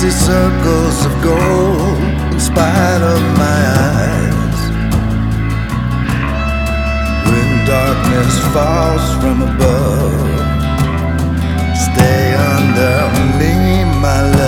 see circles of gold in spite of my eyes. When darkness falls from above, stay under me, my love.